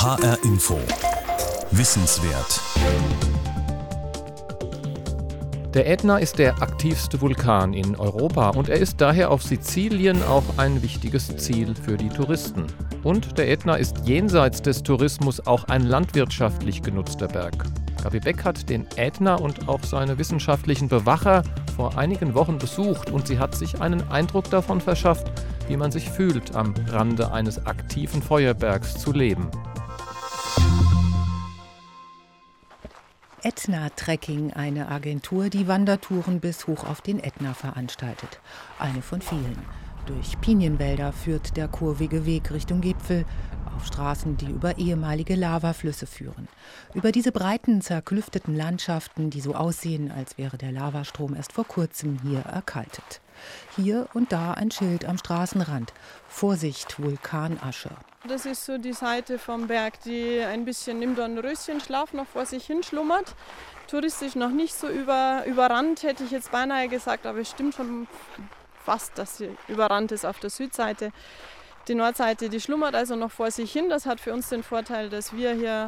HR Info. Wissenswert. Der Ätna ist der aktivste Vulkan in Europa und er ist daher auf Sizilien auch ein wichtiges Ziel für die Touristen. Und der Ätna ist jenseits des Tourismus auch ein landwirtschaftlich genutzter Berg. Gabi Beck hat den Ätna und auch seine wissenschaftlichen Bewacher vor einigen Wochen besucht und sie hat sich einen Eindruck davon verschafft, wie man sich fühlt, am Rande eines aktiven Feuerbergs zu leben. Ätna Trekking, eine Agentur, die Wandertouren bis hoch auf den Ätna veranstaltet. Eine von vielen. Durch Pinienwälder führt der kurvige Weg Richtung Gipfel, auf Straßen, die über ehemalige Lavaflüsse führen. Über diese breiten, zerklüfteten Landschaften, die so aussehen, als wäre der Lavastrom erst vor kurzem hier erkaltet. Hier und da ein Schild am Straßenrand. Vorsicht, Vulkanasche. Das ist so die Seite vom Berg, die ein bisschen im Dornröschenschlaf noch vor sich hin schlummert. Touristisch noch nicht so überrannt, hätte ich jetzt beinahe gesagt, aber es stimmt schon fast, dass sie überrannt ist auf der Südseite. Die Nordseite, die schlummert also noch vor sich hin. Das hat für uns den Vorteil, dass wir hier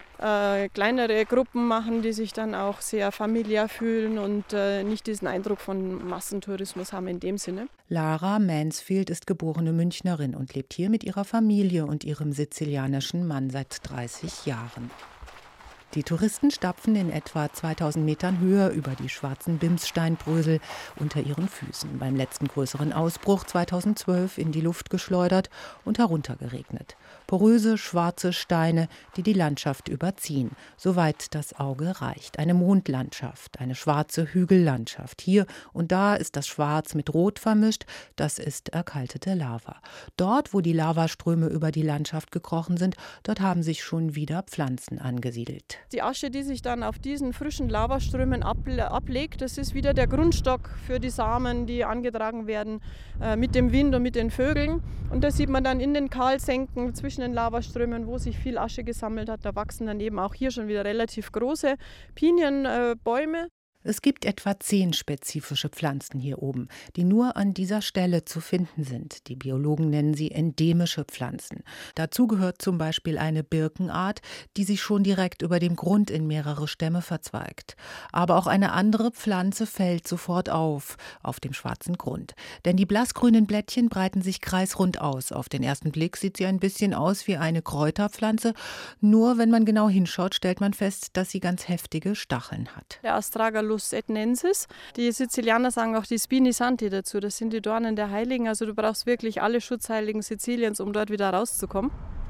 kleinere Gruppen machen, die sich dann auch sehr familiär fühlen und nicht diesen Eindruck von Massentourismus haben in dem Sinne. Lara Mansfield ist geborene Münchnerin und lebt hier mit ihrer Familie und ihrem sizilianischen Mann seit 30 Jahren. Die Touristen stapfen in etwa 2000 Metern Höhe über die schwarzen Bimssteinbrösel unter ihren Füßen. Beim letzten größeren Ausbruch 2012 in die Luft geschleudert und heruntergeregnet. Poröse, schwarze Steine, die die Landschaft überziehen, soweit das Auge reicht. Eine Mondlandschaft, eine schwarze Hügellandschaft. Hier und da ist das Schwarz mit Rot vermischt, das ist erkaltete Lava. Dort, wo die Lavaströme über die Landschaft gekrochen sind, dort haben sich schon wieder Pflanzen angesiedelt. Die Asche, die sich dann auf diesen frischen Lavaströmen ablegt, das ist wieder der Grundstock für die Samen, die angetragen werden mit dem Wind und mit den Vögeln. Und das sieht man dann in den Kahlsenken zwischen den Lavaströmen, wo sich viel Asche gesammelt hat. Da wachsen dann eben auch hier schon wieder relativ große Pinienbäume. Es gibt etwa 10 spezifische Pflanzen hier oben, die nur an dieser Stelle zu finden sind. Die Biologen nennen sie endemische Pflanzen. Dazu gehört zum Beispiel eine Birkenart, die sich schon direkt über dem Grund in mehrere Stämme verzweigt. Aber auch eine andere Pflanze fällt sofort auf dem schwarzen Grund. Denn die blassgrünen Blättchen breiten sich kreisrund aus. Auf den ersten Blick sieht sie ein bisschen aus wie eine Kräuterpflanze. Nur wenn man genau hinschaut, stellt man fest, dass sie ganz heftige Stacheln hat. Der Astragalus etnensis. Die Sizilianer sagen auch die Spini Santi dazu. Das sind die Dornen der Heiligen. Also du brauchst wirklich alle Schutzheiligen Siziliens, um dort wieder rauszukommen.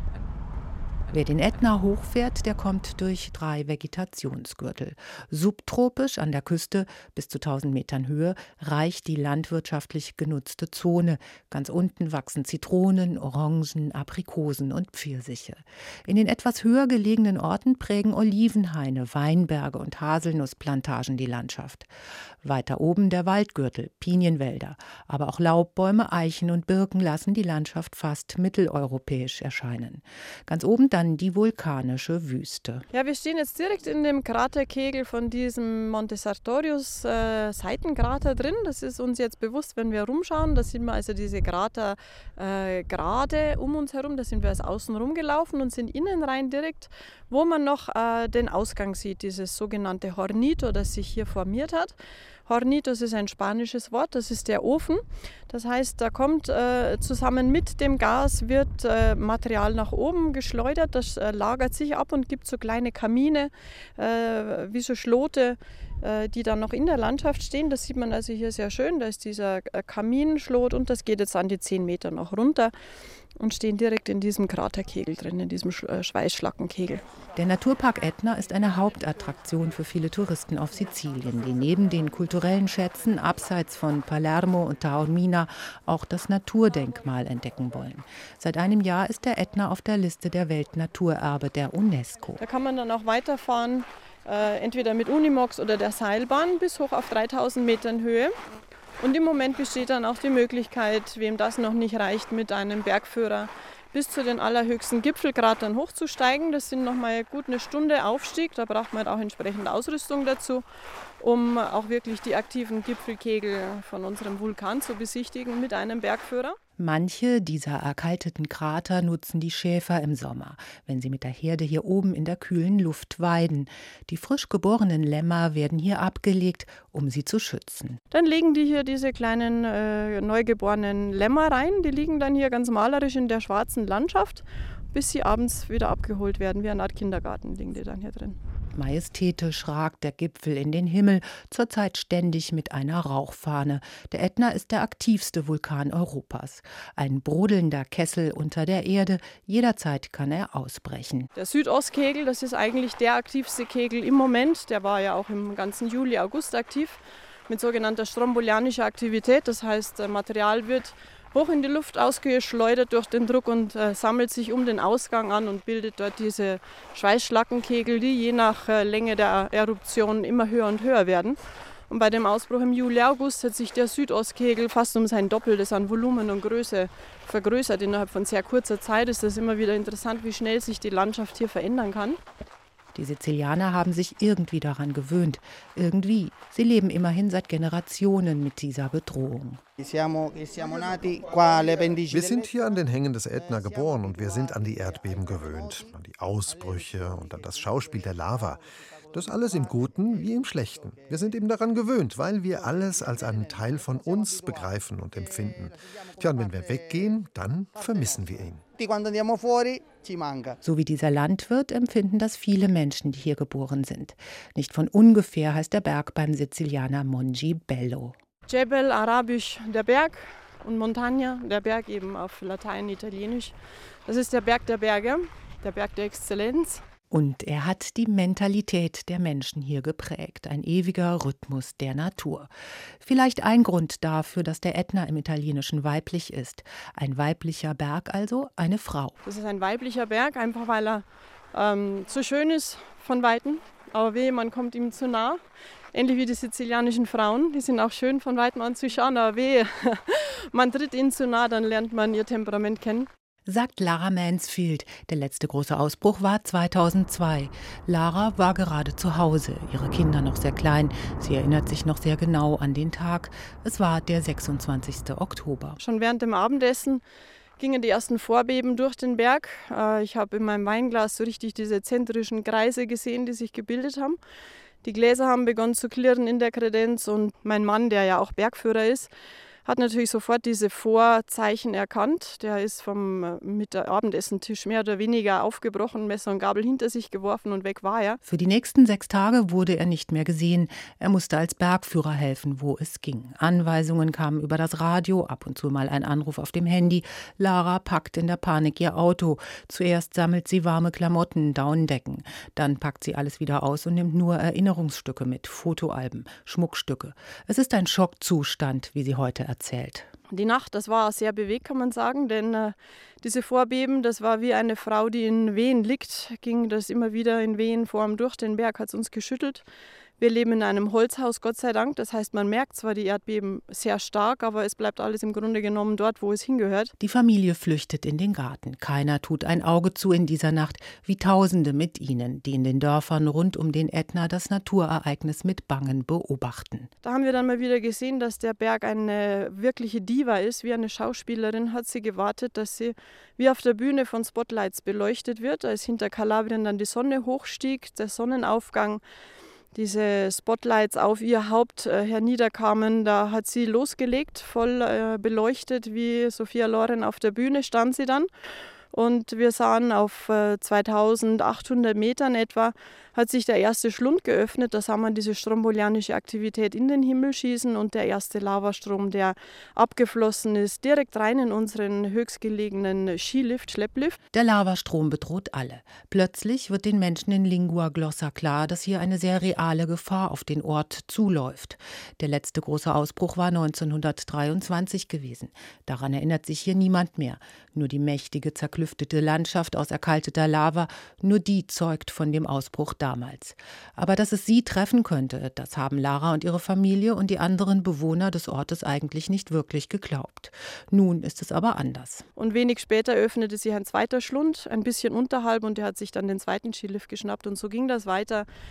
Wer den Ätna hochfährt, der kommt durch 3 Vegetationsgürtel. Subtropisch an der Küste bis zu 1000 Metern Höhe reicht die landwirtschaftlich genutzte Zone. Ganz unten wachsen Zitronen, Orangen, Aprikosen und Pfirsiche. In den etwas höher gelegenen Orten prägen Olivenhaine, Weinberge und Haselnussplantagen die Landschaft. Weiter oben der Waldgürtel, Pinienwälder. Aber auch Laubbäume, Eichen und Birken lassen die Landschaft fast mitteleuropäisch erscheinen. Ganz oben dann die vulkanische Wüste. Ja, wir stehen jetzt direkt in dem Kraterkegel von diesem Monte Sartorius Seitenkrater drin. Das ist uns jetzt bewusst, wenn wir rumschauen. Da sehen wir also diese Krater gerade um uns herum. Da sind wir als außen rumgelaufen und sind innen rein direkt, wo man noch den Ausgang sieht, dieses sogenannte Hornito, das sich hier formiert hat. Hornitos ist ein spanisches Wort, das ist der Ofen. Das heißt, da kommt zusammen mit dem Gas wird Material nach oben geschleudert, das lagert sich ab und gibt so kleine Kamine, wie so Schlote, die dann noch in der Landschaft stehen. Das sieht man also hier sehr schön, da ist dieser Kaminschlot und das geht jetzt an die 10 Meter noch runter und stehen direkt in diesem Kraterkegel drin, in diesem Schweißschlackenkegel. Der Naturpark Ätna ist eine Hauptattraktion für viele Touristen auf Sizilien, die neben den kulturellen Schätzen abseits von Palermo und Taormina auch das Naturdenkmal entdecken wollen. Seit einem Jahr ist der Ätna auf der Liste der Weltnaturerbe der UNESCO. Da kann man dann auch weiterfahren, entweder mit Unimox oder der Seilbahn bis hoch auf 3000 Metern Höhe. Und im Moment besteht dann auch die Möglichkeit, wem das noch nicht reicht, mit einem Bergführer bis zu den allerhöchsten Gipfelkratern hochzusteigen. Das sind nochmal gut eine Stunde Aufstieg, da braucht man auch entsprechende Ausrüstung dazu, um auch wirklich die aktiven Gipfelkegel von unserem Vulkan zu besichtigen mit einem Bergführer. Manche dieser erkalteten Krater nutzen die Schäfer im Sommer, wenn sie mit der Herde hier oben in der kühlen Luft weiden. Die frisch geborenen Lämmer werden hier abgelegt, um sie zu schützen. Dann legen die hier diese kleinen neugeborenen Lämmer rein. Die liegen dann hier ganz malerisch in der schwarzen Landschaft, bis sie abends wieder abgeholt werden. Wie eine Art Kindergarten liegen die dann hier drin. Majestätisch ragt der Gipfel in den Himmel, zurzeit ständig mit einer Rauchfahne. Der Ätna ist der aktivste Vulkan Europas. Ein brodelnder Kessel unter der Erde, jederzeit kann er ausbrechen. Der Südostkegel, das ist eigentlich der aktivste Kegel im Moment. Der war ja auch im ganzen Juli, August aktiv mit sogenannter strombolianischer Aktivität. Das heißt, Material wird hoch in die Luft ausgeschleudert durch den Druck und sammelt sich um den Ausgang an und bildet dort diese Schweißschlackenkegel, die je nach Länge der Eruption immer höher und höher werden. Und bei dem Ausbruch im Juli, August hat sich der Südostkegel fast um sein Doppeltes an Volumen und Größe vergrößert. Innerhalb von sehr kurzer Zeit ist es immer wieder interessant, wie schnell sich die Landschaft hier verändern kann. Die Sizilianer haben sich irgendwie daran gewöhnt. Irgendwie. Sie leben immerhin seit Generationen mit dieser Bedrohung. Wir sind hier an den Hängen des Ätna geboren und wir sind an die Erdbeben gewöhnt, an die Ausbrüche und an das Schauspiel der Lava. Das alles im Guten wie im Schlechten. Wir sind eben daran gewöhnt, weil wir alles als einen Teil von uns begreifen und empfinden. Tja, und wenn wir weggehen, dann vermissen wir ihn. So wie dieser Landwirt empfinden das viele Menschen, die hier geboren sind. Nicht von ungefähr heißt der Berg beim Sizilianer Mongi Bello. Jebel, arabisch der Berg, und Montagna, der Berg eben auf Latein, Italienisch. Das ist der Berg der Berge, der Berg der Exzellenz. Und er hat die Mentalität der Menschen hier geprägt, ein ewiger Rhythmus der Natur. Vielleicht ein Grund dafür, dass der Ätna im Italienischen weiblich ist. Ein weiblicher Berg also, eine Frau. Das ist ein weiblicher Berg, einfach weil er so schön ist von Weitem. Aber wehe, man kommt ihm zu nah. Ähnlich wie die sizilianischen Frauen, die sind auch schön von Weitem anzuschauen, aber wehe, man tritt ihnen zu nah, dann lernt man ihr Temperament kennen. Sagt Lara Mansfield. Der letzte große Ausbruch war 2002. Lara war gerade zu Hause, ihre Kinder noch sehr klein. Sie erinnert sich noch sehr genau an den Tag. Es war der 26. Oktober. Schon während dem Abendessen gingen die ersten Vorbeben durch den Berg. Ich habe in meinem Weinglas so richtig diese zentrischen Kreise gesehen, die sich gebildet haben. Die Gläser haben begonnen zu klirren in der Kredenz und mein Mann, der ja auch Bergführer ist, hat natürlich sofort diese Vorzeichen erkannt. Der ist mit der Abendessentisch mehr oder weniger aufgebrochen, Messer und Gabel hinter sich geworfen und weg war er. Für die nächsten 6 Tage wurde er nicht mehr gesehen. Er musste als Bergführer helfen, wo es ging. Anweisungen kamen über das Radio, ab und zu mal ein Anruf auf dem Handy. Lara packt in der Panik ihr Auto. Zuerst sammelt sie warme Klamotten, Daunendecken. Dann packt sie alles wieder aus und nimmt nur Erinnerungsstücke mit, Fotoalben, Schmuckstücke. Es ist ein Schockzustand, wie sie heute erzählt. Die Nacht, das war sehr bewegt, kann man sagen, denn diese Vorbeben, das war wie eine Frau, die in Wehen liegt, ging das immer wieder in Wehenform durch den Berg, hat es uns geschüttelt. Wir leben in einem Holzhaus, Gott sei Dank. Das heißt, man merkt zwar die Erdbeben sehr stark, aber es bleibt alles im Grunde genommen dort, wo es hingehört. Die Familie flüchtet in den Garten. Keiner tut ein Auge zu in dieser Nacht, wie Tausende mit ihnen, die in den Dörfern rund um den Ätna das Naturereignis mit Bangen beobachten. Da haben wir dann mal wieder gesehen, dass der Berg eine wirkliche Diva ist. Wie eine Schauspielerin hat sie gewartet, dass sie wie auf der Bühne von Spotlights beleuchtet wird. Als hinter Kalabrien dann die Sonne hochstieg, der Sonnenaufgang, diese Spotlights auf ihr Haupt herniederkamen, da hat sie losgelegt, voll beleuchtet, wie Sophia Loren auf der Bühne stand sie dann. Und wir sahen auf 2800 Metern etwa, hat sich der erste Schlund geöffnet. Da sah man diese strombolianische Aktivität in den Himmel schießen und der erste Lavastrom, der abgeflossen ist, direkt rein in unseren höchstgelegenen Skilift, Schlepplift. Der Lavastrom bedroht alle. Plötzlich wird den Menschen in Lingua Glossa klar, dass hier eine sehr reale Gefahr auf den Ort zuläuft. Der letzte große Ausbruch war 1923 gewesen. Daran erinnert sich hier niemand mehr. Nur die mächtige, zerklüftete Landschaft aus erkalteter Lava, nur die zeugt von dem Ausbruch damals. Aber dass es sie treffen könnte, das haben Lara und ihre Familie und die anderen Bewohner des Ortes eigentlich nicht wirklich geglaubt. Nun ist es aber anders. Und wenig später öffnete sich ein zweiter Schlund, ein bisschen unterhalb, und der hat sich dann den zweiten Skilift geschnappt. Und so ging das weiter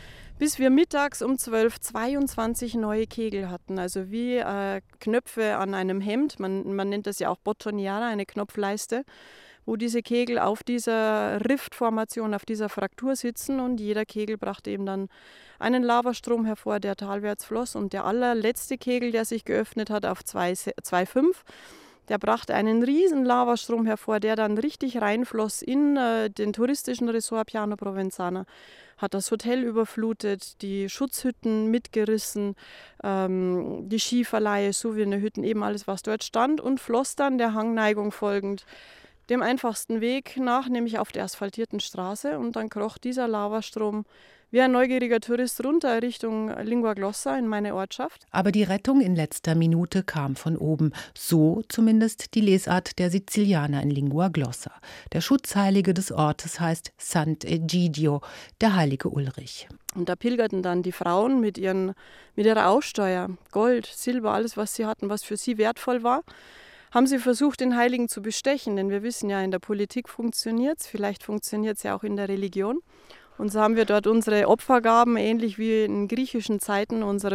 bis wir mittags um 12 22 neue Kegel hatten. Also wie Knöpfe an einem Hemd, man nennt das ja auch Bottoniera, eine Knopfleiste, wo diese Kegel auf dieser Riftformation, auf dieser Fraktur sitzen und jeder Kegel brachte eben dann einen Lavastrom hervor, der talwärts floss. Und der allerletzte Kegel, der sich geöffnet hat auf 2,5, der brachte einen riesen Lavastrom hervor, der dann richtig reinfloss in den touristischen Resort Piano Provenzana, hat das Hotel überflutet, die Schutzhütten mitgerissen, die Skiverleihe, Souvenirhütten, eben alles, was dort stand, und floss dann der Hangneigung folgend dem einfachsten Weg nach, nämlich auf der asphaltierten Straße. Und dann kroch dieser Lavastrom wie ein neugieriger Tourist runter Richtung Lingua Glossa in meine Ortschaft. Aber die Rettung in letzter Minute kam von oben. So zumindest die Lesart der Sizilianer in Lingua Glossa. Der Schutzheilige des Ortes heißt Sant'Egidio, der heilige Ulrich. Und da pilgerten dann die Frauen mit ihrer Aussteuer, Gold, Silber, alles, was sie hatten, was für sie wertvoll war, haben sie versucht, den Heiligen zu bestechen. Denn wir wissen ja, in der Politik funktioniert es, vielleicht funktioniert es ja auch in der Religion. Und so haben wir dort unsere Opfergaben, ähnlich wie in griechischen Zeiten, unserem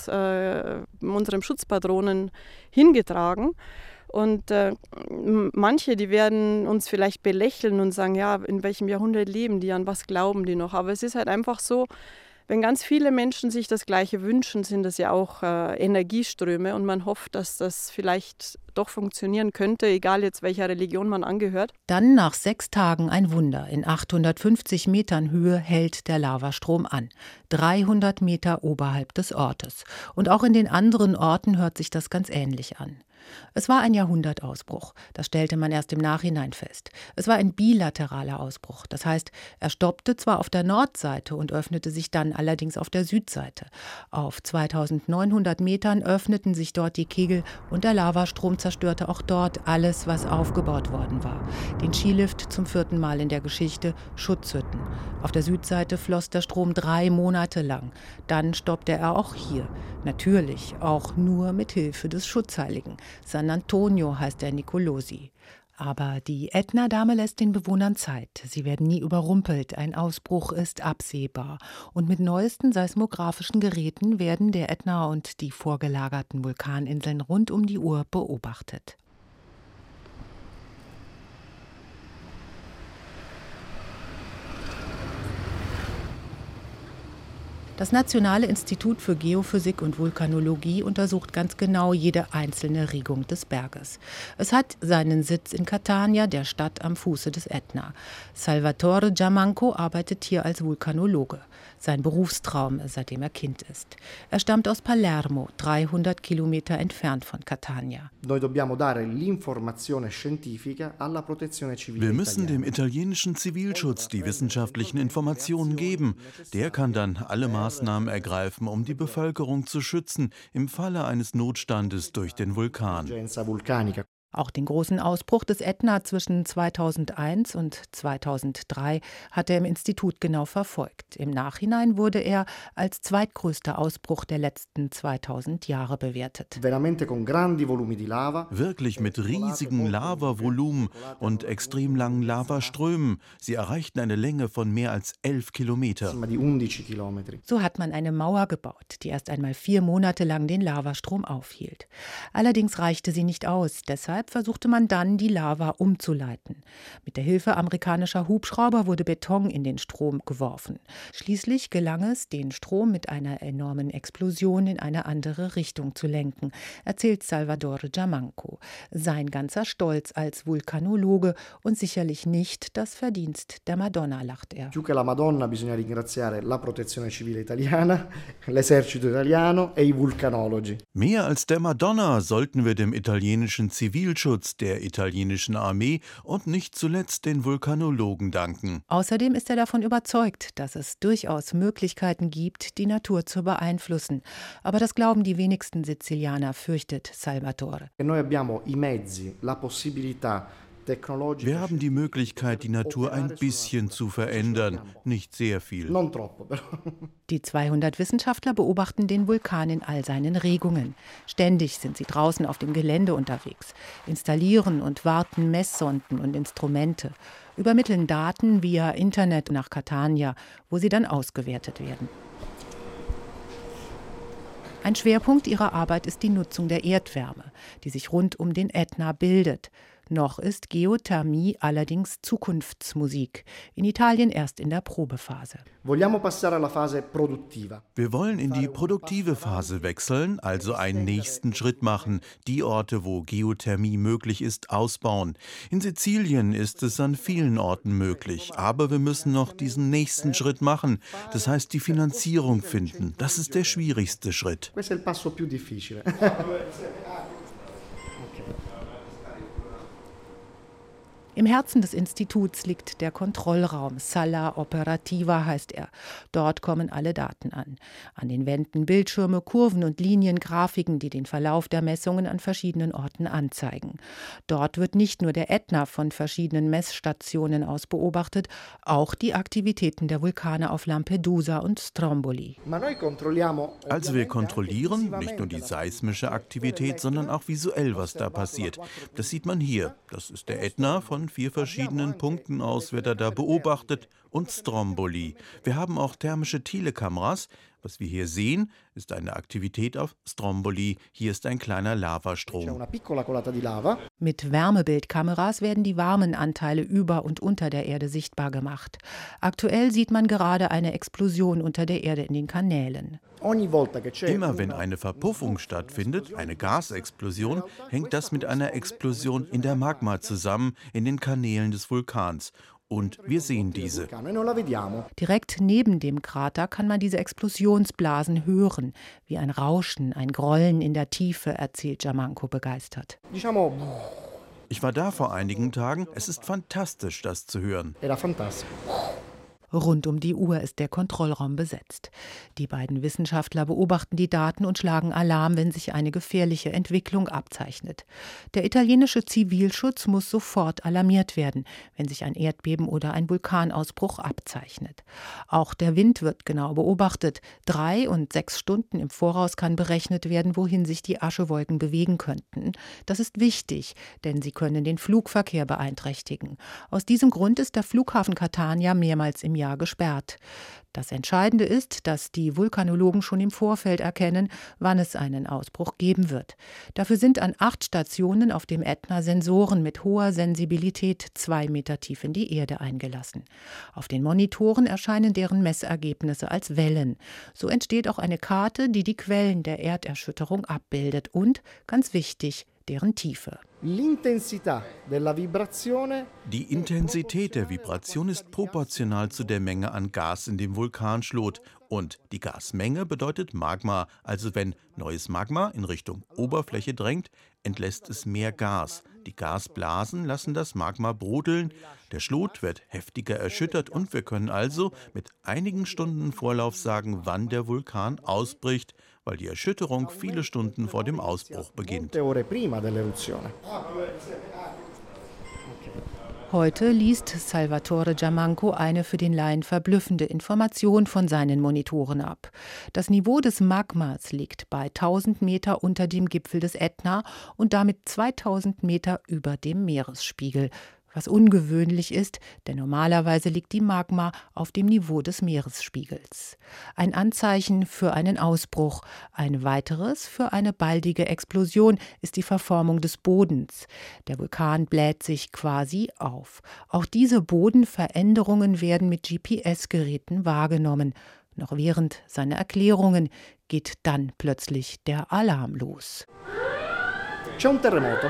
Schutzpatronen hingetragen. Und manche, die werden uns vielleicht belächeln und sagen, ja, in welchem Jahrhundert leben die, an was glauben die noch? Aber es ist halt einfach so, wenn ganz viele Menschen sich das Gleiche wünschen, sind das ja auch Energieströme und man hofft, dass das vielleicht doch funktionieren könnte, egal jetzt welcher Religion man angehört. Dann nach 6 Tagen ein Wunder. In 850 Metern Höhe hält der Lavastrom an. 300 Meter oberhalb des Ortes. Und auch in den anderen Orten hört sich das ganz ähnlich an. Es war ein Jahrhundertausbruch, das stellte man erst im Nachhinein fest. Es war ein bilateraler Ausbruch, das heißt, er stoppte zwar auf der Nordseite und öffnete sich dann allerdings auf der Südseite. Auf 2900 Metern öffneten sich dort die Kegel und der Lavastrom zerstörte auch dort alles, was aufgebaut worden war. Den Skilift zum 4. Mal in der Geschichte, Schutzhütten. Auf der Südseite floss der Strom 3 Monate lang. Dann stoppte er auch hier. Natürlich auch nur mit Hilfe des Schutzheiligen. San Antonio heißt der Nicolosi. Aber die Ätna-Dame lässt den Bewohnern Zeit. Sie werden nie überrumpelt. Ein Ausbruch ist absehbar. Und mit neuesten seismografischen Geräten werden der Ätna und die vorgelagerten Vulkaninseln rund um die Uhr beobachtet. Das Nationale Institut für Geophysik und Vulkanologie untersucht ganz genau jede einzelne Regung des Berges. Es hat seinen Sitz in Catania, der Stadt am Fuße des Ätna. Salvatore Giammanco arbeitet hier als Vulkanologe. Sein Berufstraum, seitdem er Kind ist. Er stammt aus Palermo, 300 Kilometer entfernt von Catania. Wir müssen dem italienischen Zivilschutz die wissenschaftlichen Informationen geben. Der kann dann alle Maßnahmen ergreifen, um die Bevölkerung zu schützen im Falle eines Notstandes durch den Vulkan. Auch den großen Ausbruch des Ätna zwischen 2001 und 2003 hat er im Institut genau verfolgt. Im Nachhinein wurde er als zweitgrößter Ausbruch der letzten 2000 Jahre bewertet. Wirklich mit riesigen Lavavolumen und extrem langen Lavaströmen. Sie erreichten eine Länge von mehr als 11 Kilometer. So hat man eine Mauer gebaut, die erst einmal 4 Monate lang den Lavastrom aufhielt. Allerdings reichte sie nicht aus, deshalb versuchte man dann, die Lava umzuleiten. Mit der Hilfe amerikanischer Hubschrauber wurde Beton in den Strom geworfen. Schließlich gelang es, den Strom mit einer enormen Explosion in eine andere Richtung zu lenken, erzählt Salvatore Giammanco. Sein ganzer Stolz als Vulkanologe und sicherlich nicht das Verdienst der Madonna, lacht er. Più che la Madonna bisogna ringraziare la Protezione Civile Italiana, l'Esercito Italiano e i vulcanologi. Mehr als der Madonna sollten wir dem italienischen Zivilschutz, der italienischen Armee und nicht zuletzt den Vulkanologen danken. Außerdem ist er davon überzeugt, dass es durchaus Möglichkeiten gibt, die Natur zu beeinflussen. Aber das glauben die wenigsten Sizilianer, fürchtet Salvatore. Noi abbiamo i mezzi, la possibilità. Wir haben die Möglichkeit, die Natur ein bisschen zu verändern, nicht sehr viel. Die 200 Wissenschaftler beobachten den Vulkan in all seinen Regungen. Ständig sind sie draußen auf dem Gelände unterwegs, installieren und warten Messsonden und Instrumente, übermitteln Daten via Internet nach Catania, wo sie dann ausgewertet werden. Ein Schwerpunkt ihrer Arbeit ist die Nutzung der Erdwärme, die sich rund um den Ätna bildet. Noch ist Geothermie allerdings Zukunftsmusik. In Italien erst in der Probephase. Wir wollen in die produktive Phase wechseln, also einen nächsten Schritt machen, die Orte, wo Geothermie möglich ist, ausbauen. In Sizilien ist es an vielen Orten möglich, aber wir müssen noch diesen nächsten Schritt machen. Das heißt, die Finanzierung finden. Das ist der schwierigste Schritt. Im Herzen des Instituts liegt der Kontrollraum. Sala Operativa heißt er. Dort kommen alle Daten an. An den Wänden Bildschirme, Kurven und Linien, Grafiken, die den Verlauf der Messungen an verschiedenen Orten anzeigen. Dort wird nicht nur der Ätna von verschiedenen Messstationen aus beobachtet, auch die Aktivitäten der Vulkane auf Lampedusa und Stromboli. Also wir kontrollieren nicht nur die seismische Aktivität, sondern auch visuell, was da passiert. Das sieht man hier. Das ist der Ätna, von 4 verschiedenen Punkten aus wird er da beobachtet, und Stromboli. Wir haben auch thermische Telekameras. Was wir hier sehen, ist eine Aktivität auf Stromboli. Hier ist ein kleiner Lavastrom. Mit Wärmebildkameras werden die warmen Anteile über und unter der Erde sichtbar gemacht. Aktuell sieht man gerade eine Explosion unter der Erde in den Kanälen. Immer wenn eine Verpuffung stattfindet, eine Gasexplosion, hängt das mit einer Explosion in der Magma zusammen, in den Kanälen des Vulkans. Und wir sehen diese. Direkt neben dem Krater kann man diese Explosionsblasen hören, wie ein Rauschen, ein Grollen in der Tiefe, erzählt Giammanco begeistert. Ich war da vor einigen Tagen. Es ist fantastisch, das zu hören. Rund um die Uhr ist der Kontrollraum besetzt. Die beiden Wissenschaftler beobachten die Daten und schlagen Alarm, wenn sich eine gefährliche Entwicklung abzeichnet. Der italienische Zivilschutz muss sofort alarmiert werden, wenn sich ein Erdbeben oder ein Vulkanausbruch abzeichnet. Auch der Wind wird genau beobachtet. 3 und 6 Stunden im Voraus kann berechnet werden, wohin sich die Aschewolken bewegen könnten. Das ist wichtig, denn sie können den Flugverkehr beeinträchtigen. Aus diesem Grund ist der Flughafen Catania mehrmals im Jahr gesperrt. Das Entscheidende ist, dass die Vulkanologen schon im Vorfeld erkennen, wann es einen Ausbruch geben wird. Dafür sind an 8 Stationen auf dem Ätna Sensoren mit hoher Sensibilität 2 Meter tief in die Erde eingelassen. Auf den Monitoren erscheinen deren Messergebnisse als Wellen. So entsteht auch eine Karte, die die Quellen der Erderschütterung abbildet und, ganz wichtig, deren Tiefe. Die Intensität der Vibration ist proportional zu der Menge an Gas in dem Vulkanschlot. Und die Gasmenge bedeutet Magma. Also wenn neues Magma in Richtung Oberfläche drängt, entlässt es mehr Gas. Die Gasblasen lassen das Magma brodeln. Der Schlot wird heftiger erschüttert und wir können also mit einigen Stunden Vorlauf sagen, wann der Vulkan ausbricht, weil die Erschütterung viele Stunden vor dem Ausbruch beginnt. Heute liest Salvatore Giammanco eine für den Laien verblüffende Information von seinen Monitoren ab. Das Niveau des Magmas liegt bei 1000 Meter unter dem Gipfel des Ätna und damit 2000 Meter über dem Meeresspiegel. Was ungewöhnlich ist, denn normalerweise liegt die Magma auf dem Niveau des Meeresspiegels. Ein Anzeichen für einen Ausbruch. Ein weiteres für eine baldige Explosion ist die Verformung des Bodens. Der Vulkan bläht sich quasi auf. Auch diese Bodenveränderungen werden mit GPS-Geräten wahrgenommen. Noch während seiner Erklärungen geht dann plötzlich der Alarm los. C'è un terremoto.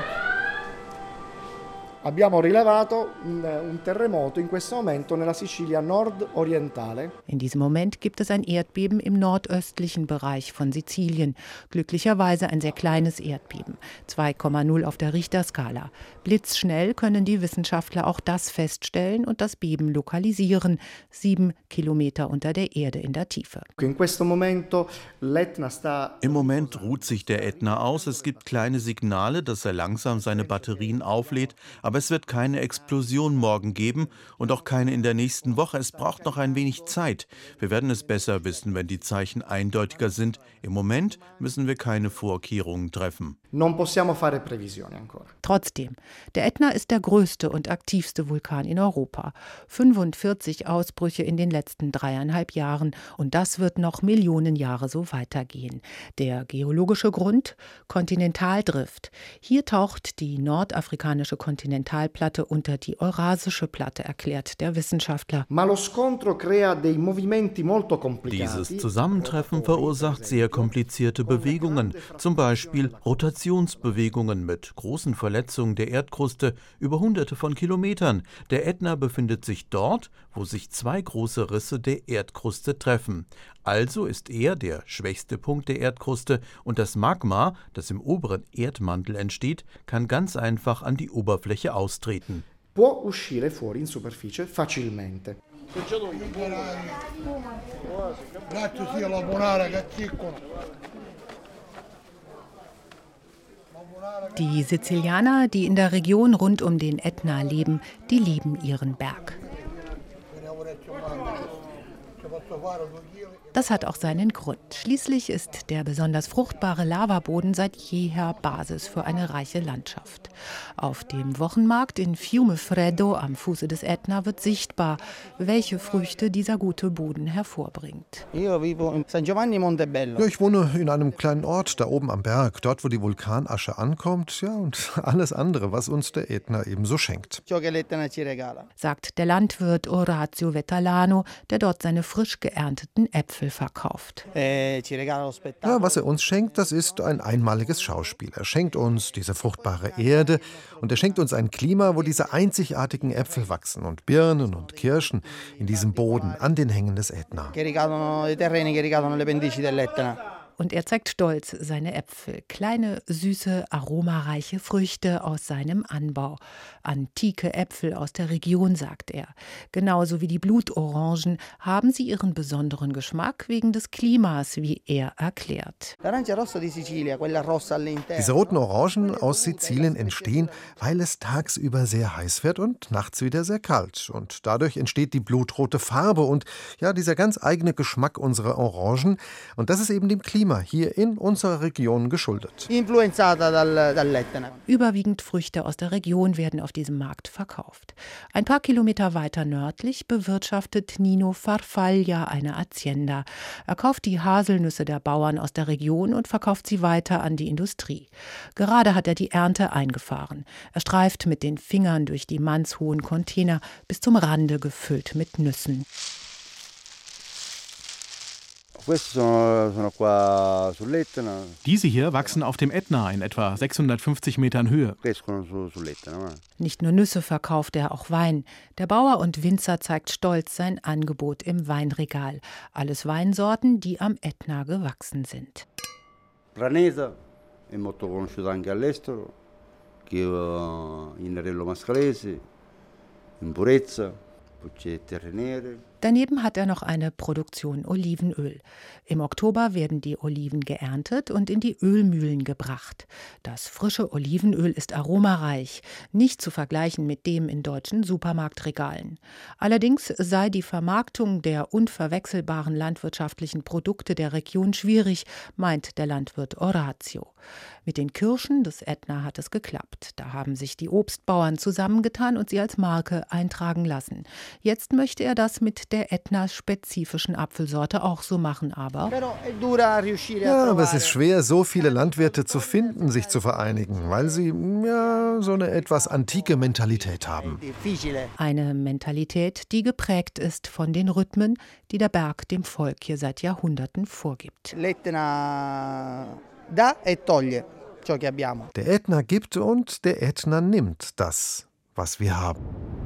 Abbiamo rilevato un terremoto in questo momento nella Sicilia nordorientale. In diesem Moment gibt es ein Erdbeben im nordöstlichen Bereich von Sizilien. Glücklicherweise ein sehr kleines Erdbeben, 2,0 auf der Richterskala. Blitzschnell können die Wissenschaftler auch das feststellen und das Beben lokalisieren, 7 Kilometer unter der Erde in der Tiefe. Im Moment ruht sich der Ätna aus. Es gibt kleine Signale, dass er langsam seine Batterien auflädt, aber Aber es wird keine Explosion morgen geben und auch keine in der nächsten Woche. Es braucht noch ein wenig Zeit. Wir werden es besser wissen, wenn die Zeichen eindeutiger sind. Im Moment müssen wir keine Vorkehrungen treffen. Non possiamo fare previsioni ancora. Trotzdem, der Ätna ist der größte und aktivste Vulkan in Europa. 45 Ausbrüche in den letzten 3,5 Jahren. Und das wird noch Millionen Jahre so weitergehen. Der geologische Grund? Kontinentaldrift. Hier taucht die nordafrikanische Kontinentalplatte unter die eurasische Platte, erklärt der Wissenschaftler. Ma lo scontro crea dei movimenti molto complicati. Dieses Zusammentreffen verursacht sehr komplizierte Bewegungen, zum Beispiel Rotationsbewegungen mit großen Verletzungen der Erdkruste über Hunderte von Kilometern. Der Ätna befindet sich dort, wo sich 2 große Risse der Erdkruste treffen. Also ist er der schwächste Punkt der Erdkruste und das Magma, das im oberen Erdmantel entsteht, kann ganz einfach an die Oberfläche austreten. Può uscire fuori in superficie facilmente. Die Sizilianer, die in der Region rund um den Ätna leben, die lieben ihren Berg. Das hat auch seinen Grund. Schließlich ist der besonders fruchtbare Lavaboden seit jeher Basis für eine reiche Landschaft. Auf dem Wochenmarkt in Fiumefreddo am Fuße des Ätna wird sichtbar, welche Früchte dieser gute Boden hervorbringt. Ich wohne in einem kleinen Ort da oben am Berg, dort wo die Vulkanasche ankommt, ja, und alles andere, was uns der Ätna ebenso schenkt. Sagt der Landwirt Orazio Vettalano, der dort seine frisch geernteten Äpfel verkauft. Ja, was er uns schenkt, das ist ein einmaliges Schauspiel. Er schenkt uns diese fruchtbare Erde und er schenkt uns ein Klima, wo diese einzigartigen Äpfel wachsen und Birnen und Kirschen in diesem Boden an den Hängen des Ätna. Und er zeigt stolz seine Äpfel, kleine, süße, aromareiche Früchte aus seinem Anbau. Antike Äpfel aus der Region, sagt er. Genauso wie die Blutorangen haben sie ihren besonderen Geschmack wegen des Klimas, wie er erklärt. Diese roten Orangen aus Sizilien entstehen, weil es tagsüber sehr heiß wird und nachts wieder sehr kalt. Und dadurch entsteht die blutrote Farbe und ja, dieser ganz eigene Geschmack unserer Orangen. Und das ist eben dem Klima hier in unserer Region geschuldet. Überwiegend Früchte aus der Region werden auf diesem Markt verkauft. Ein paar Kilometer weiter nördlich bewirtschaftet Nino Farfaglia eine Hacienda. Er kauft die Haselnüsse der Bauern aus der Region und verkauft sie weiter an die Industrie. Gerade hat er die Ernte eingefahren. Er streift mit den Fingern durch die mannshohen Container bis zum Rande gefüllt mit Nüssen. Diese hier wachsen auf dem Ätna in etwa 650 Metern Höhe. Nicht nur Nüsse verkauft er, auch Wein. Der Bauer und Winzer zeigt stolz sein Angebot im Weinregal. Alles Weinsorten, die am Ätna gewachsen sind. Ranesa è molto conosciuto anche all'estero, che in Arello Mascalese, in Purezza, Puccette Renere. Daneben hat er noch eine Produktion Olivenöl. Im Oktober werden die Oliven geerntet und in die Ölmühlen gebracht. Das frische Olivenöl ist aromareich, nicht zu vergleichen mit dem in deutschen Supermarktregalen. Allerdings sei die Vermarktung der unverwechselbaren landwirtschaftlichen Produkte der Region schwierig, meint der Landwirt Orazio. Mit den Kirschen des Ätna hat es geklappt. Da haben sich die Obstbauern zusammengetan und sie als Marke eintragen lassen. Jetzt möchte er das mit der Ätna-spezifischen Apfelsorte auch so machen, aber es ist schwer, so viele Landwirte zu finden, sich zu vereinigen, weil sie so eine etwas antike Mentalität haben. Eine Mentalität, die geprägt ist von den Rhythmen, die der Berg dem Volk hier seit Jahrhunderten vorgibt. Der Ätna gibt und der Ätna nimmt das, was wir haben.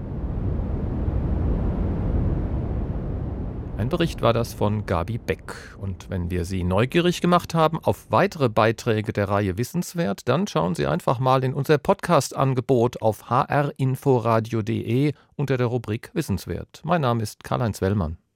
Ein Bericht war das von Gabi Beck. Und wenn wir Sie neugierig gemacht haben auf weitere Beiträge der Reihe Wissenswert, dann schauen Sie einfach mal in unser Podcast-Angebot auf hrinforadio.de unter der Rubrik Wissenswert. Mein Name ist Karl-Heinz Wellmann.